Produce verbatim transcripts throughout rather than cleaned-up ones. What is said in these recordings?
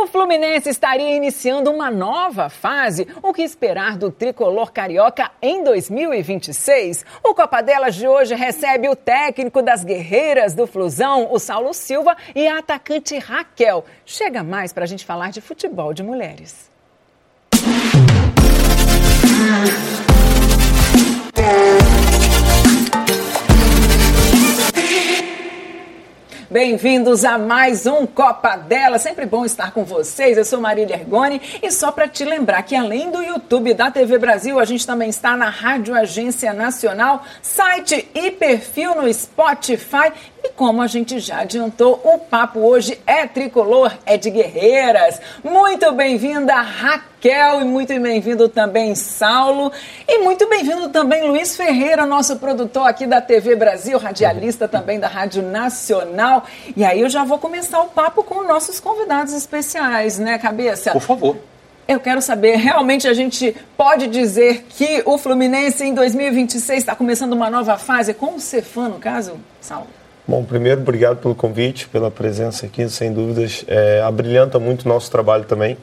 O Fluminense estaria iniciando uma nova fase. O que esperar do tricolor carioca em dois mil e vinte e seis? O Copa Delas de hoje recebe o técnico das guerreiras do Flusão, o Saulo Silva, e a atacante Raquel. Chega mais para a gente falar de futebol de mulheres. Bem-vindos a mais um Copa Delas. Sempre bom estar com vocês. Eu sou Marília Ergoni e só para te lembrar que além do YouTube da T V Brasil, a gente também está na Rádio Agência Nacional, site e perfil no Spotify. E como a gente já adiantou, o papo hoje é tricolor, é de guerreiras. Muito bem-vinda, Raquel, e muito bem-vindo também, Saulo. E muito bem-vindo também, Luiz Ferreira, nosso produtor aqui da T V Brasil, radialista também da Rádio Nacional. E aí eu já vou começar o papo com nossos convidados especiais, né, Cabeça? Por favor. Eu quero saber, realmente a gente pode dizer que o Fluminense em dois mil e vinte e seis está começando uma nova fase, com o Cefan, no caso, Saulo? Bom, primeiro, obrigado pelo convite, pela presença aqui, sem dúvidas. É, abrilhanta muito o nosso trabalho também.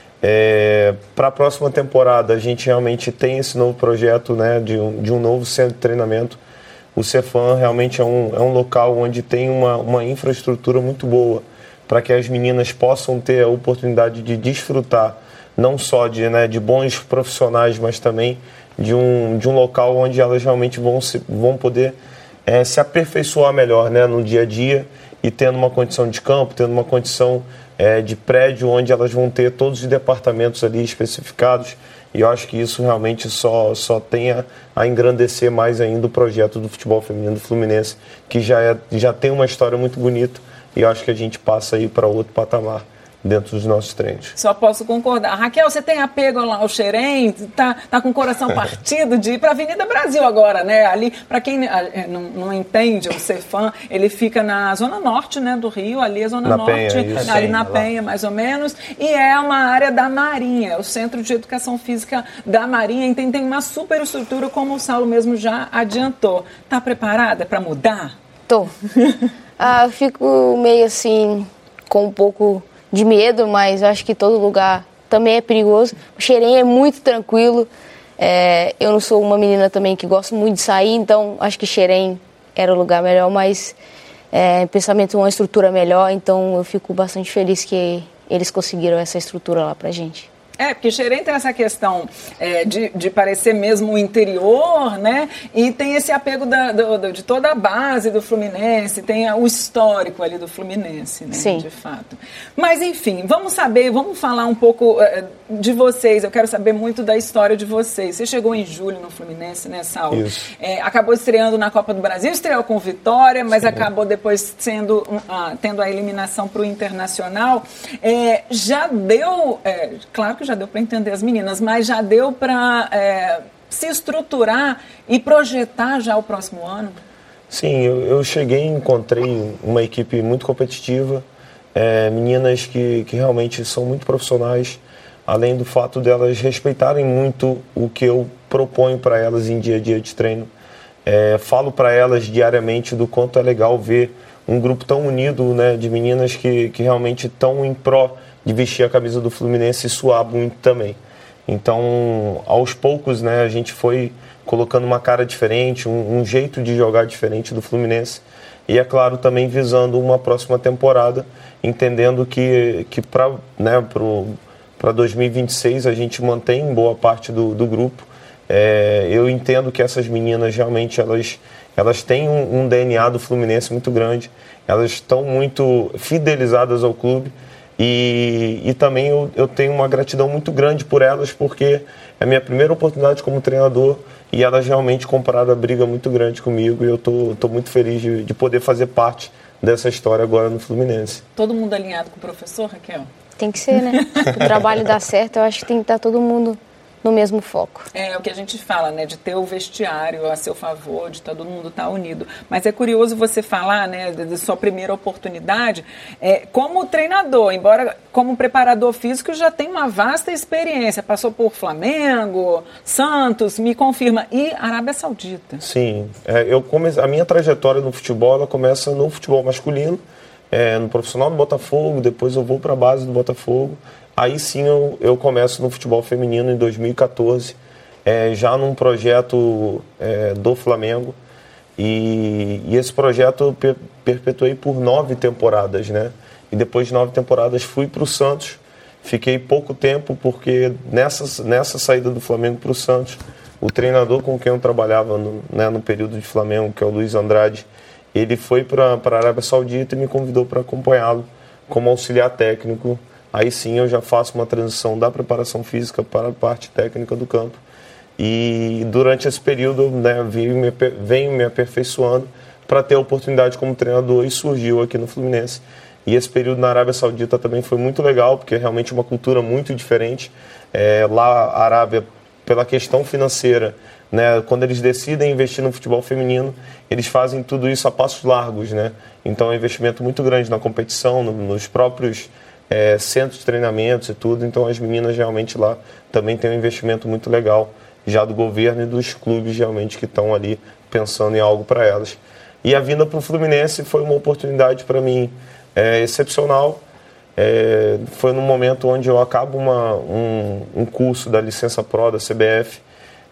É, para a próxima temporada, a gente realmente tem esse novo projeto, né, de, um, de um novo centro de treinamento. O Cefan realmente é um, é um local onde tem uma, uma infraestrutura muito boa para que as meninas possam ter a oportunidade de desfrutar não só de, né, de bons profissionais, mas também de um, de um local onde elas realmente vão, se, vão poder É, se aperfeiçoar melhor, né, no dia a dia e tendo uma condição de campo, tendo uma condição é, de prédio onde elas vão ter todos os departamentos ali especificados, e eu acho que isso realmente só, só tem a, a engrandecer mais ainda o projeto do futebol feminino do Fluminense, que já, é, já tem uma história muito bonita, e eu acho que a gente passa aí para outro patamar dentro dos nossos treinos. Só posso concordar. Raquel, você tem apego lá ao Xerém? Tá, tá com o coração partido de ir para a Avenida Brasil agora, né? Ali, para quem não, não entende, o Cefan, ele fica na zona norte, né, do Rio, ali a zona na norte, Penha, isso, ali sim, na Penha, mais ou menos, e é uma área da Marinha, o Centro de Educação Física da Marinha, então tem uma super estrutura, como o Saulo mesmo já adiantou. Tá preparada para mudar? Tô. ah, eu fico meio assim, com um pouco de medo, mas acho que todo lugar também é perigoso. O Xerém é muito tranquilo. É, eu não sou uma menina também que gosta muito de sair, então acho que Xerém era o lugar melhor, mas é, pensamento uma estrutura melhor, então eu fico bastante feliz que eles conseguiram essa estrutura lá pra gente. É, porque Xerém tem essa questão é, de, de parecer mesmo o interior, né? E tem esse apego da, do, do, de toda a base do Fluminense, tem o histórico ali do Fluminense, né? Sim. De fato. Mas, enfim, vamos saber, vamos falar um pouco é, de vocês. Eu quero saber muito da história de vocês. Você chegou em julho no Fluminense, né, Saulo? Isso. É, acabou estreando na Copa do Brasil, estreou com vitória, mas Sim. acabou depois sendo, uh, tendo a eliminação para o Internacional. É, já deu, é, claro que já já deu para entender as meninas, mas já deu para é, se estruturar e projetar já o próximo ano? Sim, eu, eu cheguei e encontrei uma equipe muito competitiva, é, meninas que, que realmente são muito profissionais, além do fato delas respeitarem muito o que eu proponho para elas em dia a dia de treino. É, falo para elas diariamente do quanto é legal ver um grupo tão unido, né, de meninas que, que realmente estão em pró de vestir a camisa do Fluminense e suar muito também. Então, aos poucos, né, a gente foi colocando uma cara diferente, um, um jeito de jogar diferente do Fluminense. E, é claro, também visando uma próxima temporada, entendendo que, que para né, para dois mil e vinte e seis a gente mantém boa parte do, do grupo. É, eu entendo que essas meninas realmente elas, elas têm um, um D N A do Fluminense muito grande, elas estão muito fidelizadas ao clube. E, e também eu, eu tenho uma gratidão muito grande por elas, porque é a minha primeira oportunidade como treinador e elas realmente compraram a briga muito grande comigo, e eu tô, tô muito feliz de, de poder fazer parte dessa história agora no Fluminense. Todo mundo alinhado com o professor, Raquel? Tem que ser, né? O trabalho dar certo, eu acho que tem que estar todo mundo no mesmo foco. É o que a gente fala, né, de ter o vestiário a seu favor, de todo mundo estar unido. Mas é curioso você falar, né, da sua primeira oportunidade, é, como treinador, embora como preparador físico já tem uma vasta experiência, passou por Flamengo, Santos, me confirma, e Arábia Saudita. Sim, é, eu come... a minha trajetória no futebol, ela começa no futebol masculino, é, no profissional do Botafogo, depois eu vou para a base do Botafogo. Aí sim eu, eu começo no futebol feminino em dois mil e quatorze, é, já num projeto é, do Flamengo. E, e esse projeto eu per, perpetuei por nove temporadas, né? E depois de nove temporadas fui para o Santos. Fiquei pouco tempo porque nessa, nessa saída do Flamengo para o Santos, o treinador com quem eu trabalhava no, né, no período de Flamengo, que é o Luiz Andrade, ele foi para a Arábia Saudita e me convidou para acompanhá-lo como auxiliar técnico. Aí sim eu já faço uma transição da preparação física para a parte técnica do campo. E durante esse período, né, venho, me, venho me aperfeiçoando para ter a oportunidade como treinador e surgiu aqui no Fluminense. E esse período na Arábia Saudita também foi muito legal, porque é realmente uma cultura muito diferente. É, lá, a Arábia, pela questão financeira, né, quando eles decidem investir no futebol feminino, eles fazem tudo isso a passos largos, né? Então é um investimento muito grande na competição, no, nos próprios é, centros de treinamentos e tudo. Então as meninas realmente lá também têm um investimento muito legal, já do governo e dos clubes realmente que estão ali pensando em algo para elas. E a vinda para o Fluminense foi uma oportunidade para mim é, excepcional. É, foi num momento onde eu acabo uma, um, um curso da licença Pro da C B F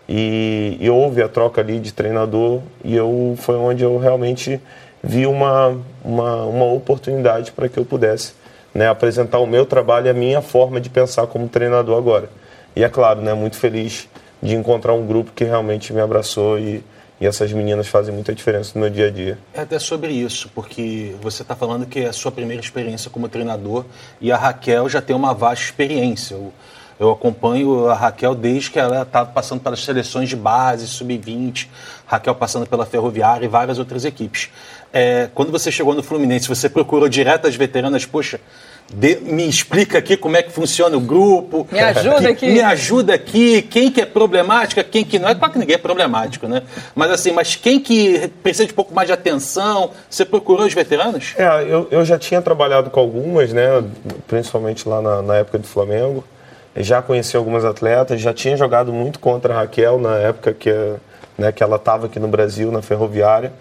e, e houve a troca ali de treinador e eu, foi onde eu realmente vi uma, uma, uma oportunidade para que eu pudesse, né, apresentar o meu trabalho e a minha forma de pensar como treinador agora. E é claro, né, muito feliz de encontrar um grupo que realmente me abraçou e, e essas meninas fazem muita diferença no meu dia a dia. É até sobre isso, porque você está falando que é a sua primeira experiência como treinador e a Raquel já tem uma vasta experiência. Eu, eu acompanho a Raquel desde que ela está passando pelas seleções de base, sub vinte, Raquel passando pela Ferroviária e várias outras equipes. É, quando você chegou no Fluminense, você procurou direto as veteranas, poxa, De, me explica aqui como é que funciona o grupo. Me ajuda que, aqui. Me ajuda aqui. Quem que é problemática, quem que não é. Claro que ninguém é problemático, né? Mas assim, mas quem que precisa de um pouco mais de atenção? Você procurou os veteranos? É, eu, eu já tinha trabalhado com algumas, né? Principalmente lá na, na época do Flamengo. Eu já conheci algumas atletas, já tinha jogado muito contra a Raquel na época que, né, que ela estava aqui no Brasil, na Ferroviária.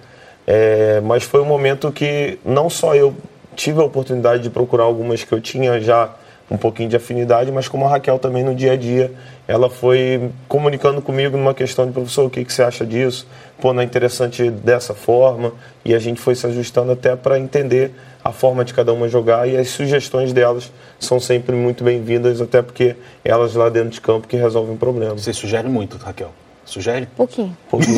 É, mas foi um momento que não só eu tive a oportunidade de procurar algumas que eu tinha já um pouquinho de afinidade, mas como a Raquel também no dia a dia, ela foi comunicando comigo numa questão de professor, o que, que você acha disso? Pô, não é interessante dessa forma? E a gente foi se ajustando até para entender a forma de cada uma jogar e as sugestões delas são sempre muito bem-vindas, até porque elas lá dentro de campo que resolvem problemas. Você sugere muito, Raquel? Sugere? Pouquinho. Pouquinho.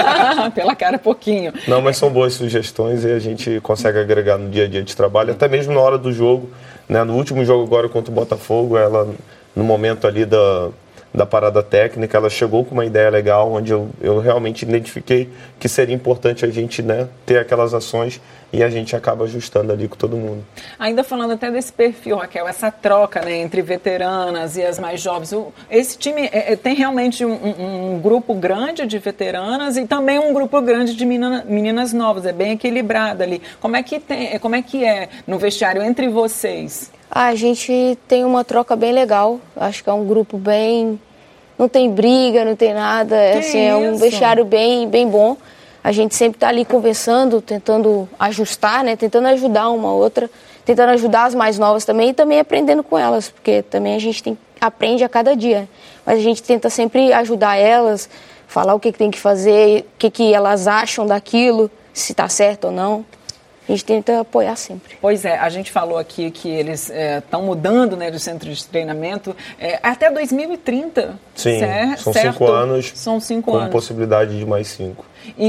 Pela cara, pouquinho. Não, mas são boas sugestões e a gente consegue agregar no dia a dia de trabalho, até mesmo na hora do jogo, né? No último jogo agora contra o Botafogo, ela, no momento ali da, da parada técnica, ela chegou com uma ideia legal, onde eu, eu realmente identifiquei que seria importante a gente, né, ter aquelas ações e a gente acaba ajustando ali com todo mundo. Ainda falando até desse perfil, Raquel, essa troca, né, entre veteranas e as mais jovens, o, esse time é, tem realmente um, um, um grupo grande de veteranas e também um grupo grande de menina, meninas novas, é bem equilibrado ali. Como é que, tem, como é, que é no vestiário entre vocês? Ah, a gente tem uma troca bem legal, acho que é um grupo bem... Não tem briga, não tem nada, assim, é um vestiário bem, bem bom. A gente sempre está ali conversando, tentando ajustar, né? Tentando ajudar uma outra, tentando ajudar as mais novas também e também aprendendo com elas, porque também a gente tem, aprende a cada dia. Mas a gente tenta sempre ajudar elas, falar o que, que tem que fazer, o que, que elas acham daquilo, se está certo ou não. A gente tenta apoiar sempre. Pois é, a gente falou aqui que eles estão é, mudando, né, de centro de treinamento é, até dois mil e trinta. Sim, cer- são certo? cinco anos. São cinco com anos. possibilidade de mais cinco.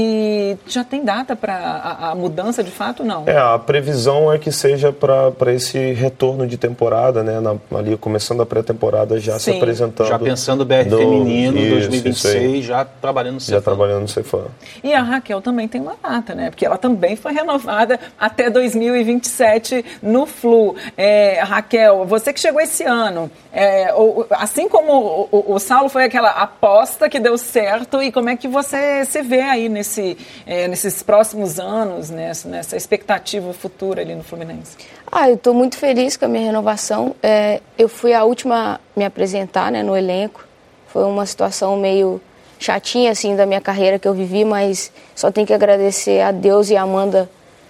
E já tem data para a, a mudança de fato, não? É, a previsão é que seja para esse retorno de temporada, né? Na, ali começando a pré-temporada já Sim. se apresentando. Já pensando B R do, feminino, isso, dois mil e vinte e seis, já trabalhando no Cefam. Já trabalhando no Cefam. E a Raquel também tem uma data, né? Porque ela também foi renovada até dois mil e vinte e sete no Flu. É, Raquel, você que chegou esse ano, é, o, assim como o, o, o Saulo foi aquela aposta que deu certo, e como é que você se vê aí nesse, é, nesses próximos anos, nessa, nessa expectativa futura ali no Fluminense? Ah, eu estou muito feliz com a minha renovação. É, eu fui a última a me apresentar, né, no elenco. Foi uma situação meio chatinha assim da minha carreira que eu vivi, mas só tenho que agradecer a Deus e a Amanda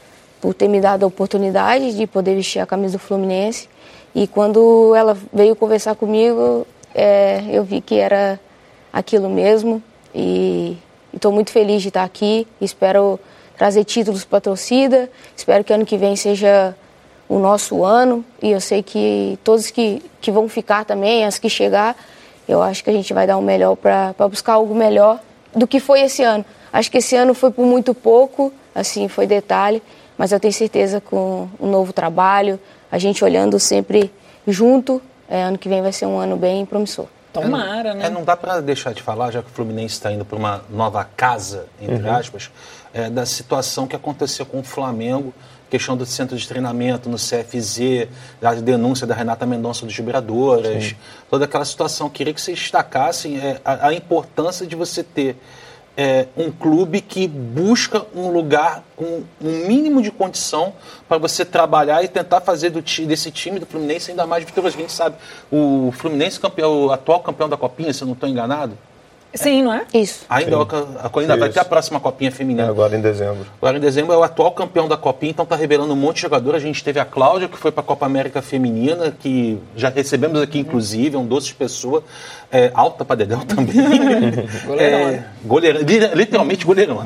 por ter me dado a oportunidade de poder vestir a camisa do Fluminense. E quando ela veio conversar comigo, é, eu vi que era aquilo mesmo. E estou muito feliz de estar aqui. Espero trazer títulos para a torcida. Espero que ano que vem seja o nosso ano. E eu sei que todos que, que vão ficar também, as que chegar, eu acho que a gente vai dar o melhor para buscar algo melhor do que foi esse ano. Acho que esse ano foi por muito pouco, assim, foi detalhe. Mas eu tenho certeza com um novo trabalho, a gente olhando sempre junto, é, ano que vem vai ser um ano bem promissor. Tomara, é, né? É, não dá para deixar de falar, já que o Fluminense está indo para uma nova casa, entre uhum. aspas, é, da situação que aconteceu com o Flamengo, questão do centro de treinamento no C F Z, a denúncia da Renata Mendonça dos Vibradoras, Sim. toda aquela situação. Queria que vocês destacassem é, a, a importância de você ter É, um clube que busca um lugar com um mínimo de condição para você trabalhar e tentar fazer do, desse time do Fluminense ainda mais vitorioso. A gente sabe, o Fluminense campeão, o atual campeão da Copinha, se eu não estou enganado. Sim, não é? Isso. Ainda, a, ainda vai ter a próxima Copinha feminina. É agora em dezembro. Agora em dezembro é o atual campeão da Copinha, então está revelando um monte de jogador. A gente teve a Cláudia, que foi para a Copa América Feminina, que já recebemos aqui, inclusive, é um doce de pessoa, é, alta para dedéu também. Goleirona. É, goleirona, literalmente goleirona.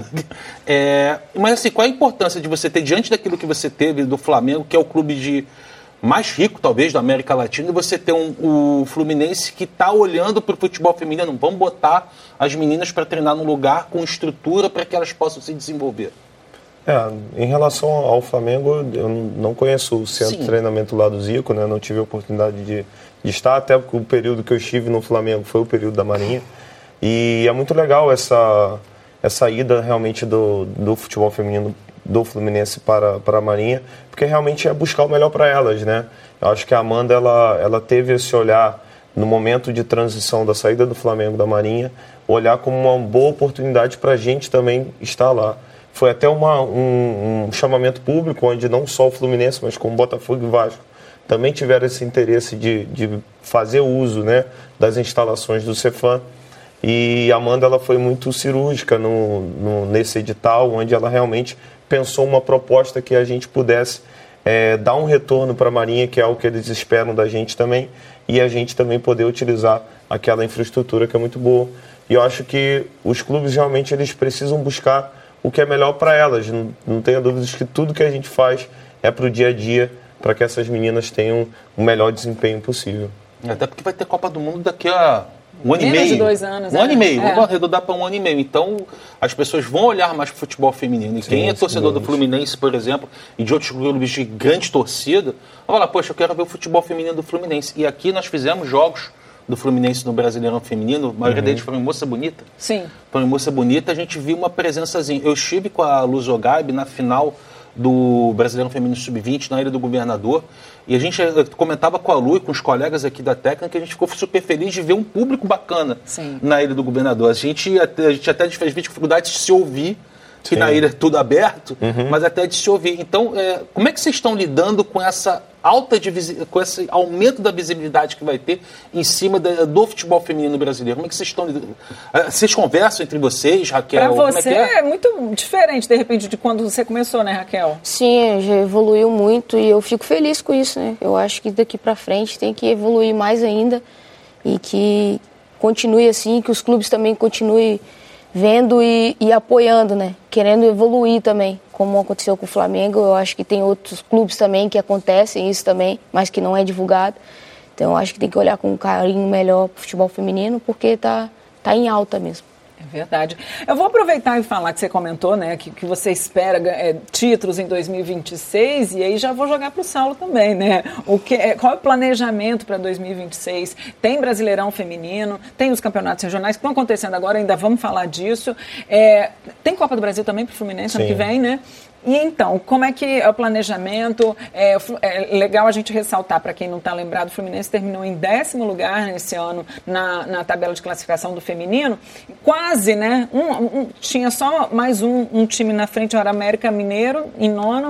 É, mas assim, qual a importância de você ter, diante daquilo que você teve do Flamengo, que é o clube de mais rico, talvez, da América Latina, e você ter um, o Fluminense que está olhando para o futebol feminino, vamos botar as meninas para treinar num lugar com estrutura para que elas possam se desenvolver? É, em relação ao Flamengo, eu não conheço o centro Sim. de treinamento lá do Zico, né? Não tive a oportunidade de, de estar, até porque o período que eu estive no Flamengo foi o período da Marinha. E é muito legal essa, essa ida realmente do, do futebol feminino do Fluminense para, para a Marinha, porque realmente é buscar o melhor para elas, né? Eu acho que a Amanda, ela, ela teve esse olhar no momento de transição da saída do Flamengo da Marinha, olhar como uma boa oportunidade para a gente também estar lá. Foi até uma, um, um chamamento público, onde não só o Fluminense, mas como Botafogo e Vasco também tiveram esse interesse de, de fazer uso, né, das instalações do Cefam. E a Amanda, ela foi muito cirúrgica no, no, nesse edital, onde ela realmente pensou uma proposta que a gente pudesse é, dar um retorno para a Marinha, que é o que eles esperam da gente também, e a gente também poder utilizar aquela infraestrutura que é muito boa. E eu acho que os clubes realmente eles precisam buscar o que é melhor para elas. Não, não tenha dúvidas que tudo que a gente faz é para o dia a dia, para que essas meninas tenham o melhor desempenho possível. Até porque vai ter Copa do Mundo daqui a um ano Menos e meio. de dois anos. Um é. ano e meio, é. vamos arredondar para um ano e meio. Então, as pessoas vão olhar mais para o futebol feminino. E Sim, quem é torcedor do Fluminense, por exemplo, e de outros clubes de grande torcida, vai falar, poxa, eu quero ver o futebol feminino do Fluminense. E aqui nós fizemos jogos do Fluminense no Brasileirão Feminino, a maioria uhum. deles foram em Moça Bonita. Sim. Foram em Moça Bonita, a gente viu uma presençazinha. Eu estive com a Luz Ogaib na final do Brasileirão Feminino sub vinte, na Ilha do Governador, e a gente comentava com a Lu e com os colegas aqui da técnica que a gente ficou super feliz de ver um público bacana Sim. na Ilha do Governador. A gente, a gente até fez dificuldade de se ouvir, que Sim. na ilha é tudo aberto, uhum. mas até de se ouvir. Então, é, como é que vocês estão lidando com essa alta de, com esse aumento da visibilidade que vai ter em cima da, do futebol feminino brasileiro? Como é que vocês estão lidando? Vocês conversam entre vocês, Raquel? Para você é, é? é muito diferente, de repente, de quando você começou, né, Raquel? Sim, já evoluiu muito e eu fico feliz com isso, né? Eu acho que daqui para frente tem que evoluir mais ainda e que continue assim, que os clubes também continuem vendo e, e apoiando, né? Querendo evoluir também, como aconteceu com o Flamengo. Eu acho que tem outros clubes também que acontecem isso também, mas que não é divulgado. Então eu acho que tem que olhar com um carinho melhor para o futebol feminino, porque tá, tá em alta mesmo. É verdade. Eu vou aproveitar e falar que você comentou, né, que, que você espera é, títulos em dois mil e vinte e seis, e aí já vou jogar para o Saulo também, né? O que, é, qual é o planejamento para dois mil e vinte e seis? Tem Brasileirão Feminino, tem os campeonatos regionais que estão acontecendo agora, ainda vamos falar disso. É, tem Copa do Brasil também para o Fluminense Sim. ano que vem, né? E então, como é que é o planejamento? É, é legal a gente ressaltar, para quem não está lembrado, o Fluminense terminou em décimo lugar nesse ano na, na tabela de classificação do feminino. Quase, né? Um, um, tinha só mais um, um time na frente, era América Mineiro, em nono.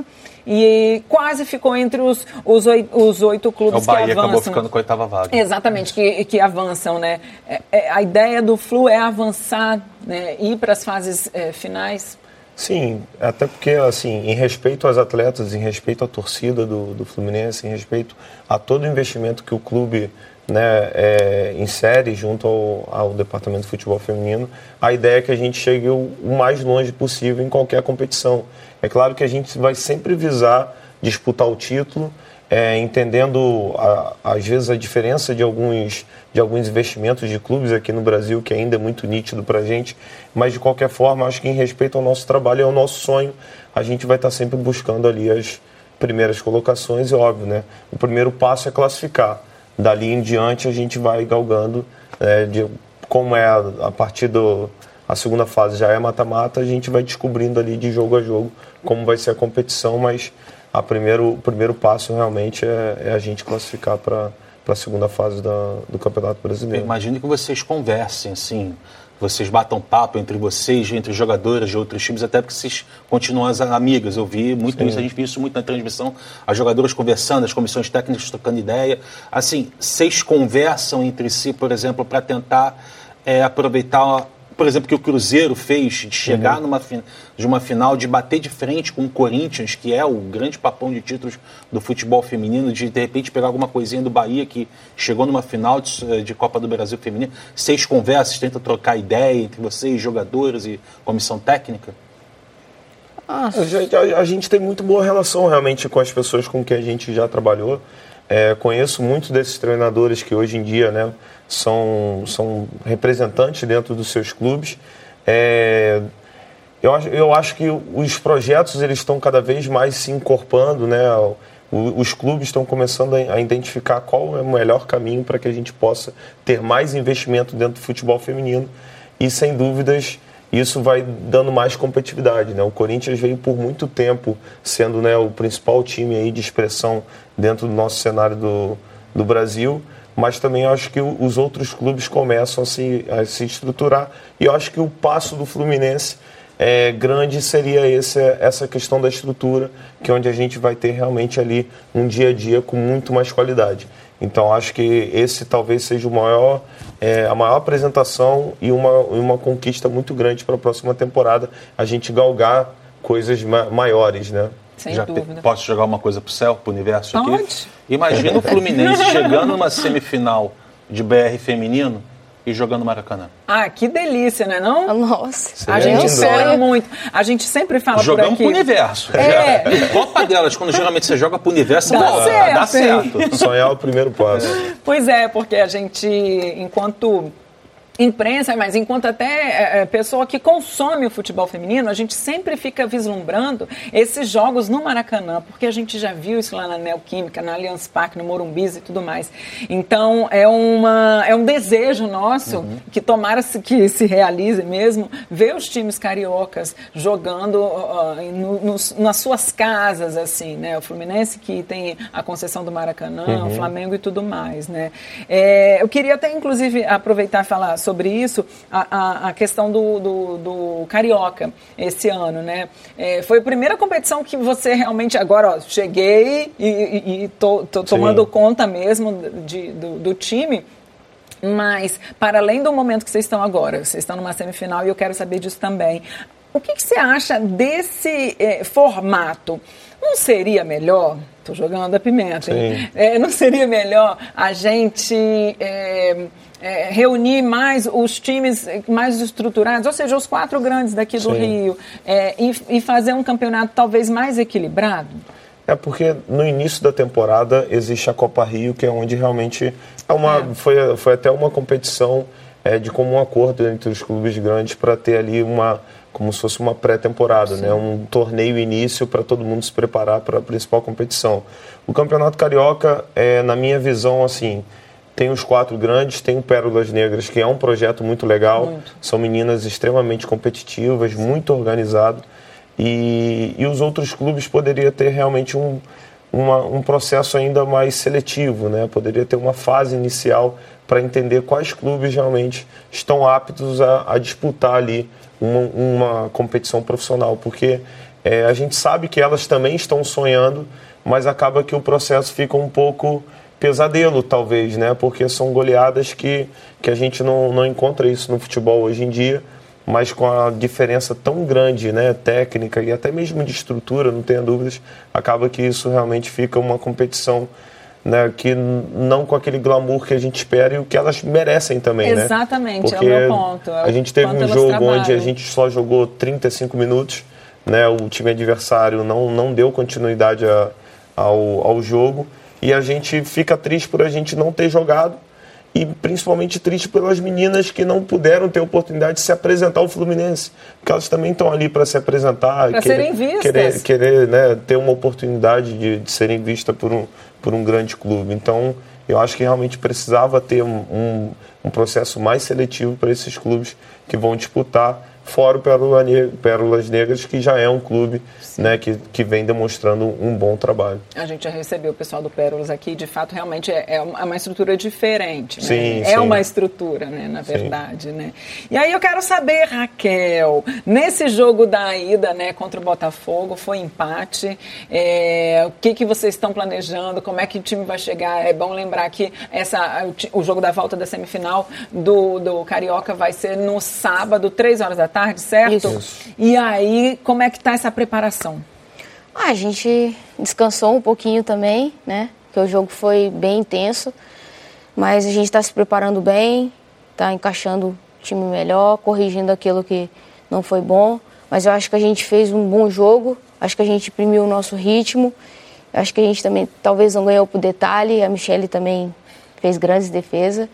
E quase ficou entre os, os, oito, os oito clubes que avançam. O Bahia acabou ficando com a oitava vaga. Exatamente, que, que avançam, né? É, é, a ideia do Flu é avançar, né? Ir para as fases é, finais. Sim, até porque, assim, em respeito aos atletas, em respeito à torcida do, do Fluminense, em respeito a todo o investimento que o clube, né, é, insere junto ao, ao Departamento de Futebol Feminino, a ideia é que a gente chegue o, o mais longe possível em qualquer competição. É claro que a gente vai sempre visar disputar o título, é, entendendo, a, às vezes, a diferença de alguns, de alguns investimentos de clubes aqui no Brasil, que ainda é muito nítido para a gente, mas, de qualquer forma, acho que em respeito ao nosso trabalho e ao nosso sonho, a gente vai estar sempre buscando ali as primeiras colocações, e óbvio, né? O primeiro passo é classificar. Dali em diante, a gente vai galgando, é, de, como é a, a partir do... A segunda fase já é mata-mata, a gente vai descobrindo ali de jogo a jogo como vai ser a competição, mas a primeiro, o primeiro passo realmente é, é a gente classificar para a segunda fase da, do Campeonato Brasileiro. Eu imagino que vocês conversem, assim, vocês batam papo entre vocês, entre jogadoras de outros times, até porque vocês continuam as amigas. Eu vi muito Sim. isso, a gente viu isso muito na transmissão, as jogadoras conversando, as comissões técnicas trocando ideia. Assim, vocês conversam entre si, por exemplo, para tentar é, aproveitar... Por exemplo, que o Cruzeiro fez de chegar uhum. numa de uma final, de bater de frente com o Corinthians, que é o grande papão de títulos do futebol feminino, de de repente pegar alguma coisinha do Bahia que chegou numa final de, de Copa do Brasil feminino. Vocês conversam, tentam trocar ideia entre vocês, jogadores e comissão técnica? Ah, a, a, a gente tem muito boa relação realmente com as pessoas com quem a gente já trabalhou. É, conheço muitos desses treinadores que hoje em dia, né, são, são representantes dentro dos seus clubes. É, eu, eu acho que os projetos eles estão cada vez mais se encorpando, né? Os clubes estão começando a identificar qual é o melhor caminho para que a gente possa ter mais investimento dentro do futebol feminino e, sem dúvidas, isso vai dando mais competitividade, né? O Corinthians veio por muito tempo sendo, né, o principal time aí de expressão dentro do nosso cenário do, do Brasil, mas também eu acho que os outros clubes começam a se, a se estruturar, e eu acho que o passo do Fluminense é, grande seria esse, essa questão da estrutura, que é onde a gente vai ter realmente ali um dia a dia com muito mais qualidade. Então acho que esse talvez seja o maior, é, a maior apresentação e uma, uma conquista muito grande para a próxima temporada, a gente galgar coisas ma- maiores, né? Sem Já dúvida. Te, posso jogar uma coisa pro céu, pro universo aqui? Pode. Imagina o Fluminense chegando numa semifinal de B R feminino e jogando Maracanã. Ah, que delícia, né não? Nossa. A gente lindo. espera muito. A gente sempre fala Jogamos por aqui. pro universo. É. Já. Copa delas, quando geralmente você joga pro universo, Dá dá, certo, dá hein? certo. Sonhar é o primeiro passo. Pois é, porque a gente, enquanto imprensa, mas enquanto até é, pessoa que consome o futebol feminino, a gente sempre fica vislumbrando esses jogos no Maracanã, porque a gente já viu isso lá na Neoquímica, na Allianz Parque, no Morumbis e tudo mais. Então, é, uma, é um desejo nosso, uhum. que tomara que se realize mesmo, ver os times cariocas jogando uh, no, nos, nas suas casas, assim, né? O Fluminense que tem a concessão do Maracanã, uhum. o Flamengo e tudo mais, né? É, eu queria até, inclusive, aproveitar e falar sobre isso, a, a, a questão do, do, do Carioca esse ano, né? É, foi a primeira competição que você realmente, agora, ó, cheguei e, e, e tô, tô tomando Sim. conta mesmo de, do, do time, mas para além do momento que vocês estão agora, vocês estão numa semifinal e eu quero saber disso também. O que, que você acha desse é, formato? Não seria melhor, estou jogando a pimenta, hein? É, não seria melhor a gente é, é, reunir mais os times mais estruturados, ou seja, os quatro grandes daqui do Sim. Rio, é, e, e fazer um campeonato talvez mais equilibrado? É porque no início da temporada existe a Copa Rio, que é onde realmente é uma, é. Foi, foi até uma competição é, de comum acordo entre os clubes grandes para ter ali uma, como se fosse uma pré-temporada, né? Um torneio início para todo mundo se preparar para a principal competição. O Campeonato Carioca, é, na minha visão, assim, tem os quatro grandes, tem o Pérolas Negras, que é um projeto muito legal, muito. São meninas extremamente competitivas, Sim. muito organizado. E, e os outros clubes poderiam ter realmente um, uma, um processo ainda mais seletivo, né? Poderia ter uma fase inicial para entender quais clubes realmente estão aptos a, a disputar ali uma, uma competição profissional, porque é, a gente sabe que elas também estão sonhando, mas acaba que o processo fica um pouco pesadelo, talvez, né? Porque são goleadas que, que a gente não, não encontra isso no futebol hoje em dia. mas com a diferença tão grande, né, técnica e até mesmo de estrutura, não tenha dúvidas, acaba que isso realmente fica uma competição, né, que não com aquele glamour que a gente espera e o que elas merecem também, né? Exatamente, porque é o meu ponto. É a gente teve um jogo trabalham. onde a gente só jogou trinta e cinco minutos, né, o time adversário não, não deu continuidade a, ao, ao jogo e a gente fica triste por a gente não ter jogado e principalmente triste pelas meninas que não puderam ter oportunidade de se apresentar ao Fluminense, porque elas também estão ali para se apresentar, para serem vistas, querer, querer né, ter uma oportunidade de, de serem vistas por um, por um grande clube. Então, eu acho que realmente precisava ter um, um, um processo mais seletivo para esses clubes que vão disputar, fora o Pérola Ne- Pérolas Negras, que já é um clube, né, que, que vem demonstrando um bom trabalho. A gente já recebeu o pessoal do Pérolas aqui, de fato, realmente é, é uma estrutura diferente. Né? Sim, é sim. uma estrutura, né, na verdade. Né? E aí eu quero saber, Raquel, nesse jogo da ida, né, contra o Botafogo, foi empate, é, o que, que vocês estão planejando, como é que o time vai chegar? É bom lembrar que essa, o, o jogo da volta da semifinal do, do Carioca vai ser no sábado, três horas da tarde, certo? Isso. E aí, como é que está essa preparação? Ah, a gente descansou um pouquinho também, né? Porque o jogo foi bem intenso, mas a gente está se preparando bem, está encaixando o time melhor, corrigindo aquilo que não foi bom, mas eu acho que a gente fez um bom jogo, acho que a gente imprimiu o nosso ritmo, acho que a gente também talvez não ganhou por detalhe, a Michele também fez grandes defesas.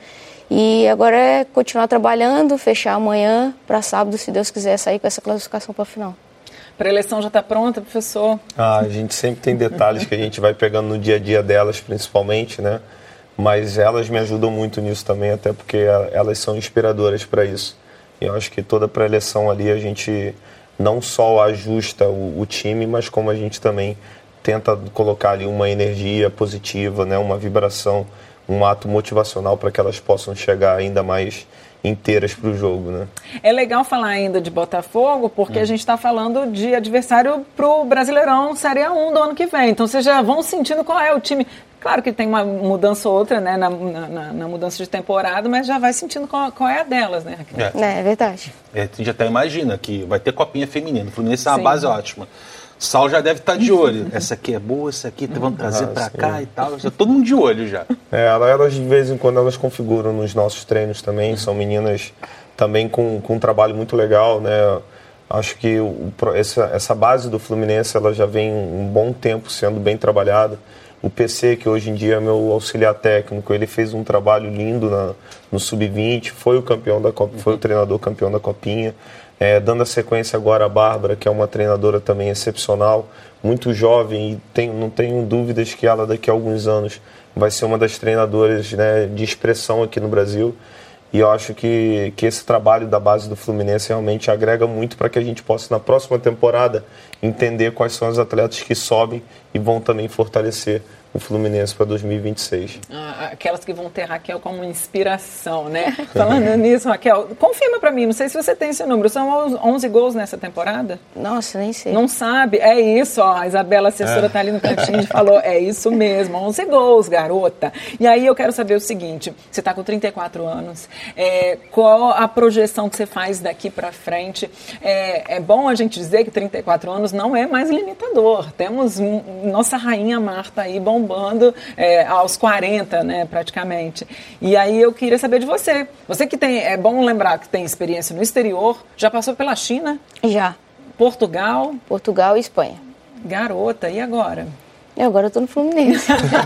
E agora é continuar trabalhando, fechar amanhã para sábado, se Deus quiser, sair com essa classificação para a final. A pré-eleição já está pronta, professor? Ah, a gente sempre tem detalhes que a gente vai pegando no dia a dia delas, principalmente, né? Mas elas me ajudam muito nisso também, até porque elas são inspiradoras para isso. E eu acho que toda pré-eleição ali a gente não só ajusta o, o time, mas como a gente também tenta colocar ali uma energia positiva, né? Uma vibração, um ato motivacional para que elas possam chegar ainda mais inteiras para o jogo, né? É legal falar ainda de Botafogo, porque hum. a gente está falando de adversário para o Brasileirão Série A um do ano que vem. Então vocês já vão sentindo qual é o time. Claro que tem uma mudança ou outra, né, na, na, na mudança de temporada, mas já vai sentindo qual, qual é a delas, né, Raquel? É, é verdade. É, a gente até imagina que vai ter copinha feminina. O Fluminense é uma base ótima. Sal já deve estar de olho. Essa aqui é boa, essa aqui vamos trazer ah, para cá e tal. Já todo mundo de olho já. É, elas de vez em quando elas configuram nos nossos treinos também. São meninas também com, com um trabalho muito legal, né? Acho que o, essa, essa base do Fluminense ela já vem um bom tempo sendo bem trabalhada. O P C, que hoje em dia é meu auxiliar técnico, ele fez um trabalho lindo na, no sub vinte, foi o campeão da Copa, foi o treinador campeão da Copinha. É, dando a sequência agora a Bárbara, que é uma treinadora também excepcional, muito jovem, e tenho, não tenho dúvidas que ela daqui a alguns anos vai ser uma das treinadoras, né, de expressão aqui no Brasil. E eu acho que, que esse trabalho da base do Fluminense realmente agrega muito para que a gente possa, na próxima temporada, entender quais são os atletas que sobem e vão também fortalecer o Fluminense para dois mil e vinte e seis. Ah, aquelas que vão ter Raquel como inspiração, né? Falando nisso, Raquel, confirma para mim, não sei se você tem esse número, são onze gols nessa temporada? Nossa, nem sei. Não sabe? É isso, ó, a Isabela, a assessora, está é. ali no cantinho e falou, é isso mesmo, onze gols, garota. E aí eu quero saber o seguinte, você está com trinta e quatro anos, é, qual a projeção que você faz daqui para frente? É, é bom a gente dizer que trinta e quatro anos não é mais limitador, temos um, nossa rainha Marta aí, bom bombando é, aos quarenta, né, praticamente. E aí eu queria saber de você. Você que tem, é bom lembrar que tem experiência no exterior, já passou pela China? Já. Portugal? Portugal e Espanha. Garota, e agora? E agora eu tô no Fluminense.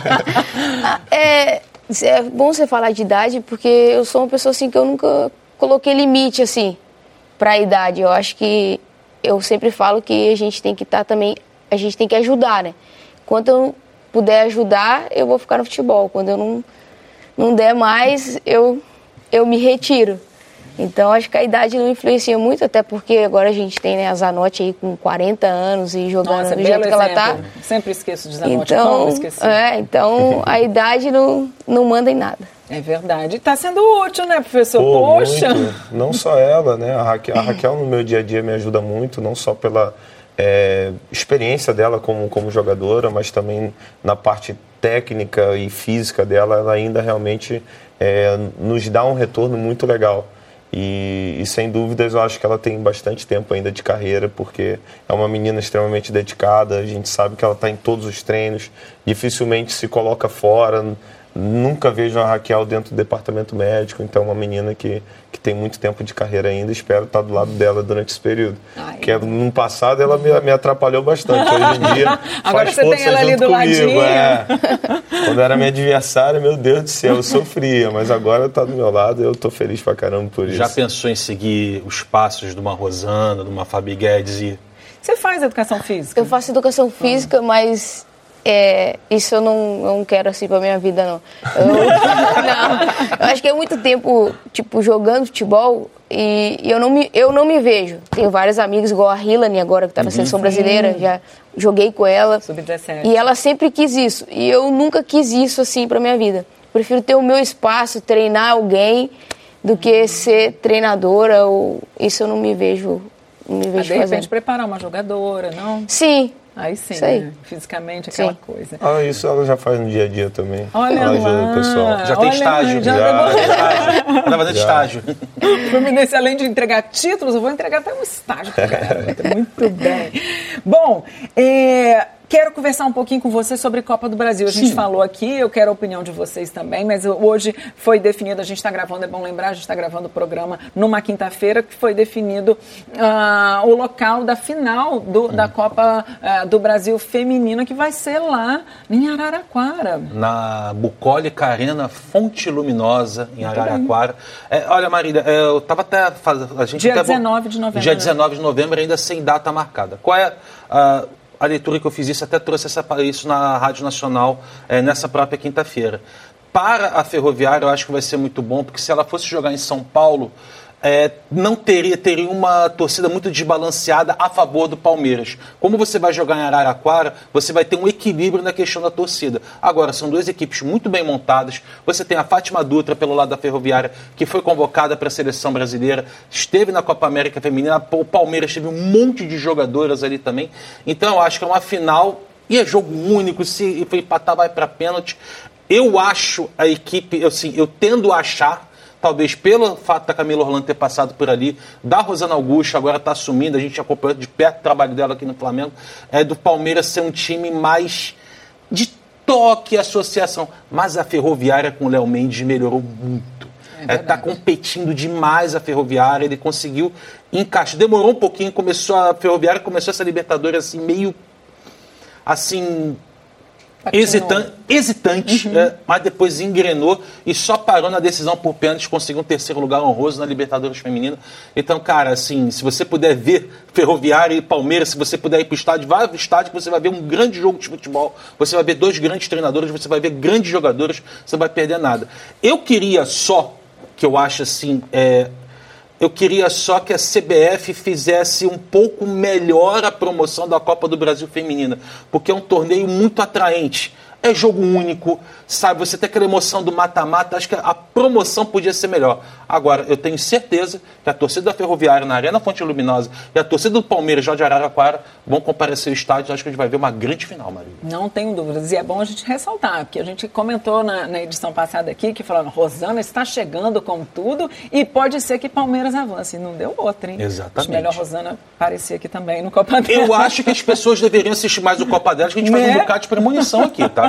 é, é bom você falar de idade, porque eu sou uma pessoa assim que eu nunca coloquei limite assim para a idade. Eu acho que eu sempre falo que a gente tem que estar tá também, a gente tem que ajudar, né? Enquanto eu puder ajudar, eu vou ficar no futebol. Quando eu não, não der mais, eu, eu me retiro. Então, acho que a idade não influencia muito, até porque agora a gente tem, né, a Zanotti aí com quarenta anos e jogando Nossa, do jeito que ela tá. Sempre esqueço de Zanotti, então, como esqueci? É, então, a idade não, não manda em nada. É verdade. Está sendo útil, né, professor? Pô, Poxa! Muito. Não só ela, né? A Raquel, a Raquel no meu dia a dia me ajuda muito, não só pela É, experiência dela como, como jogadora, mas também na parte técnica e física dela, ela ainda realmente é, nos dá um retorno muito legal. E, e sem dúvidas eu acho que ela tem bastante tempo ainda de carreira, porque é uma menina extremamente dedicada, a gente sabe que ela está em todos os treinos, dificilmente se coloca fora, nunca vejo a Raquel dentro do departamento médico, então é uma menina que, que tem muito tempo de carreira ainda, espero estar do lado dela durante esse período. Ai, que no passado ela me, me atrapalhou bastante, hoje em dia agora faz você força tem ela junto ali do comigo. ladinho. É. Quando era minha adversária, meu Deus do céu, eu sofria, mas agora está do meu lado e eu estou feliz pra caramba por isso. Já pensou em seguir os passos de uma Rosana, de uma Fabi Guedes? E... Você faz educação física? Eu faço educação física, hum. mas é, isso eu não, não quero assim pra minha vida, não. Eu, não. Eu acho que é muito tempo, tipo, jogando futebol e, e eu, não me, eu não me vejo. Tenho vários amigos, igual a Hilane agora, que tá na uhum. seleção brasileira, já joguei com ela. sub dezessete. E ela sempre quis isso. E eu nunca quis isso, assim, pra minha vida. Prefiro ter o meu espaço, treinar alguém, do que ser treinadora. Ou, isso eu não me vejo, não me vejo Mas de fazendo. repente preparar uma jogadora, não? Sim. Aí sim, né? Fisicamente aquela sim. coisa. Ah, isso ela já faz no dia a dia também. Olha ela lá, ajuda o pessoal. Já tem estágio. Já, já, já, já. Ela vai dando estágio. Fluminense, além de entregar títulos, eu vou entregar até um estágio. Muito bem. Bom, é... quero conversar um pouquinho com você sobre Copa do Brasil. A gente Sim. falou aqui, eu quero a opinião de vocês também, mas hoje foi definido, a gente está gravando, é bom lembrar, a gente está gravando o programa numa quinta-feira, que foi definido uh, o local da final do, hum. da Copa uh, do Brasil Feminina, que vai ser lá em Araraquara. Na Bucólica Arena Fonte Luminosa, em Araraquara. É, olha, Marília, é, eu estava até fazendo... A gente dia até dezenove de novembro. Dia dezenove de novembro, ainda sem data marcada. Qual é a... Uh, a leitura que eu fiz isso, até trouxe essa, isso na Rádio Nacional é, nessa própria quinta-feira. Para a Ferroviária, eu acho que vai ser muito bom, porque se ela fosse jogar em São Paulo, é, não teria, teria uma torcida muito desbalanceada a favor do Palmeiras. Como você vai jogar em Araraquara, você vai ter um equilíbrio na questão da torcida. Agora, são duas equipes muito bem montadas. Você tem a Fátima Dutra, pelo lado da Ferroviária, que foi convocada para a seleção brasileira, esteve na Copa América Feminina, o Palmeiras teve um monte de jogadoras ali também. Então, eu acho que é uma final, e é jogo único, se for empatar, vai para pênalti. Eu acho a equipe, assim, eu tendo a achar, talvez pelo fato da Camila Orlando ter passado por ali, da Rosana Augusto, agora está assumindo, a gente acompanhou de perto o trabalho dela aqui no Flamengo, é do Palmeiras ser um time mais de toque, associação. Mas a Ferroviária com o Léo Mendes melhorou muito. Está é é, competindo demais a Ferroviária, ele conseguiu encaixar. Demorou um pouquinho, começou a Ferroviária começou essa Libertadores assim, meio assim... Hesitan, hesitante, uhum. é, mas depois engrenou e só parou na decisão por pênalti, conseguiu um terceiro lugar honroso na Libertadores Feminina. Então, cara, assim, se você puder ver Ferroviária e Palmeiras, se você puder ir para o estádio, vai para o estádio que você vai ver um grande jogo de futebol, você vai ver dois grandes treinadores, você vai ver grandes jogadores, você não vai perder nada. Eu queria só, que eu acho assim... É, eu queria só que a C B F fizesse um pouco melhor a promoção da Copa do Brasil Feminina, porque é um torneio muito atraente. É jogo único, sabe? Você tem aquela emoção do mata-mata. Acho que a promoção podia ser melhor. Agora, eu tenho certeza que a torcida da Ferroviária na Arena Fonte Luminosa e a torcida do Palmeiras já de Araraquara vão comparecer ao estádio. Acho que a gente vai ver uma grande final, Maria. Não tenho dúvidas. E é bom a gente ressaltar, porque a gente comentou na, na edição passada aqui, que falando, Rosana está chegando com tudo e pode ser que Palmeiras avance. Não deu outra, hein? Exatamente. Acho melhor Rosana aparecer aqui também no Copa dela. Eu acho que as pessoas deveriam assistir mais o Copa dela, que a gente né? faz um bocado de premonição aqui, tá?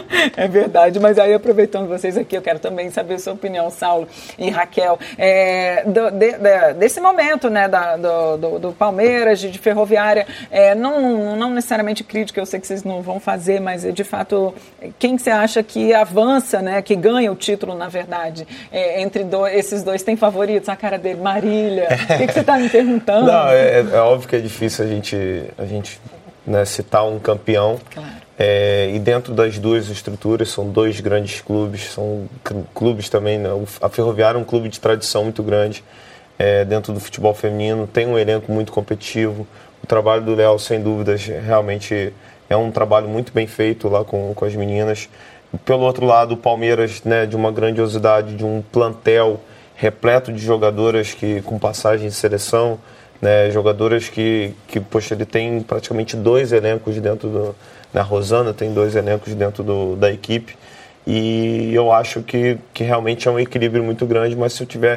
É verdade, mas aí aproveitando vocês aqui, eu quero também saber a sua opinião, Saulo e Raquel, é, do, de, de, desse momento, né, da, do, do, do Palmeiras, de, de Ferroviária, é, não, não necessariamente crítica, eu sei que vocês não vão fazer, mas de fato, quem que você acha que avança, né, que ganha o título, na verdade, é, entre do, esses dois, tem favoritos? A cara dele, Marília, o que, que você está me perguntando? Não, é, é óbvio que é difícil a gente, a gente né, citar um campeão. Claro. É, e dentro das duas estruturas, são dois grandes clubes, são clubes também, né? A Ferroviária é um clube de tradição muito grande é, dentro do futebol feminino, tem um elenco muito competitivo, o trabalho do Léo, sem dúvidas, realmente é um trabalho muito bem feito lá com, com as meninas. Pelo outro lado, o Palmeiras, né, de uma grandiosidade, de um plantel repleto de jogadoras que, com passagem de seleção, né, jogadoras que, que, poxa, ele tem praticamente dois elencos dentro do... A Rosana tem dois elencos dentro do, da equipe e eu acho que, que realmente é um equilíbrio muito grande, mas se eu tiver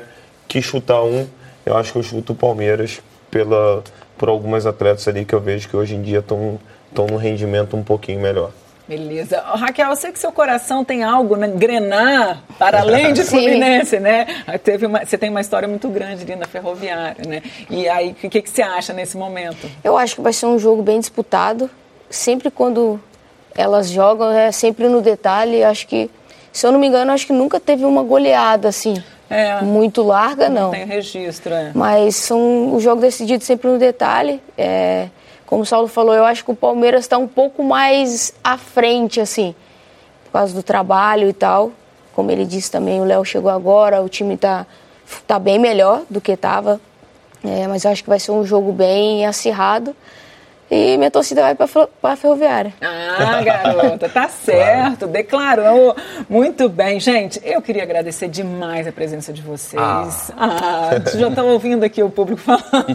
que chutar um, eu acho que eu chuto o Palmeiras pela, por algumas atletas ali que eu vejo que hoje em dia estão num rendimento um pouquinho melhor. Beleza. Raquel, eu sei que seu coração tem algo na engrenar para além de Fluminense, né? Teve uma, você tem uma história muito grande ali na Ferroviária, né? E aí, o que, que você acha nesse momento? Eu acho que vai ser um jogo bem disputado. Sempre quando elas jogam, é sempre no detalhe. Acho que, se eu não me engano, acho que nunca teve uma goleada assim, é, muito larga, não. Não tem registro, é. Mas são o jogo decidido sempre no detalhe. É... Como o Saulo falou, eu acho que o Palmeiras está um pouco mais à frente, assim, por causa do trabalho e tal. Como ele disse também, o Léo chegou agora, o time está tá bem melhor do que estava. É, mas eu acho que vai ser um jogo bem acirrado. E minha torcida vai para a Ferroviária. Ah, garota, tá certo, claro. Declarou. Muito bem. Gente, eu queria agradecer demais a presença de vocês. Ah, ah já estão ouvindo aqui o público falando.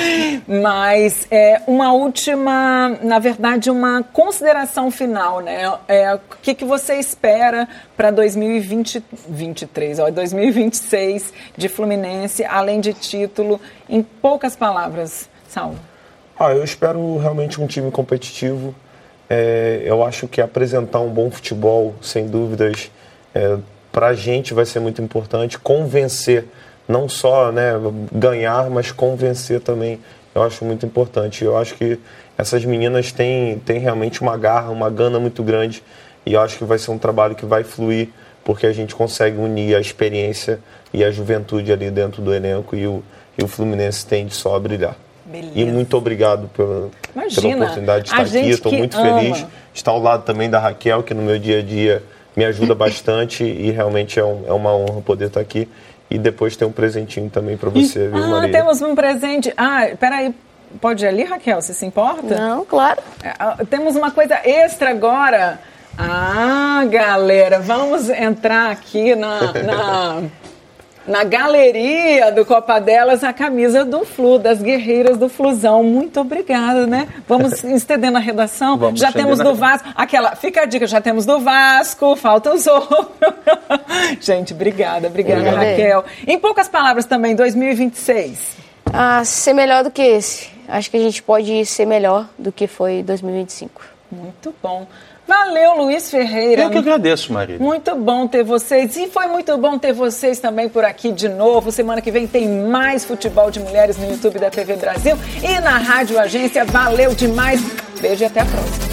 Mas é uma última, na verdade, uma consideração final, né? É, o que, que você espera para dois mil e vinte, vinte e três, ó, dois mil e vinte e seis de Fluminense, além de título? Em poucas palavras, Saulo. Ah, eu espero realmente um time competitivo. É, eu acho que apresentar um bom futebol, sem dúvidas, é, para a gente vai ser muito importante. Convencer, não só, né, ganhar, mas convencer também, eu acho muito importante. Eu acho que essas meninas têm, têm realmente uma garra, uma gana muito grande. E eu acho que vai ser um trabalho que vai fluir, porque a gente consegue unir a experiência e a juventude ali dentro do elenco. E o, e o Fluminense tende só a brilhar. Beleza. E muito obrigado pela, pela oportunidade de estar aqui. Estou muito ama. feliz de estar ao lado também da Raquel, que no meu dia a dia me ajuda bastante e realmente é, um, é uma honra poder estar aqui. E depois tem um presentinho também para você, viu, ah, Maria? Temos um presente. Ah, peraí, pode ir ali, Raquel? Você se importa? Não, claro. É, temos uma coisa extra agora. Ah, galera, vamos entrar aqui na... na... Na galeria do Copa Delas, a camisa do Flu, das guerreiras do Flusão. Muito obrigada, né? Vamos estendendo a redação. Vamos já temos do Vasco. Aquela, fica a dica, já temos do Vasco, falta os outros. Gente, obrigada, obrigada, obrigado. Raquel. Em poucas palavras também, dois mil e vinte e seis. Ah, ser melhor do que esse. Acho que a gente pode ser melhor do que foi dois mil e vinte e cinco. Muito bom. Valeu, Luiz Ferreira. Eu que agradeço, Maria. Muito bom ter vocês. E foi muito bom ter vocês também por aqui de novo. Semana que vem tem mais futebol de mulheres no YouTube da T V Brasil e na Rádio Agência. Valeu demais. Beijo e até a próxima.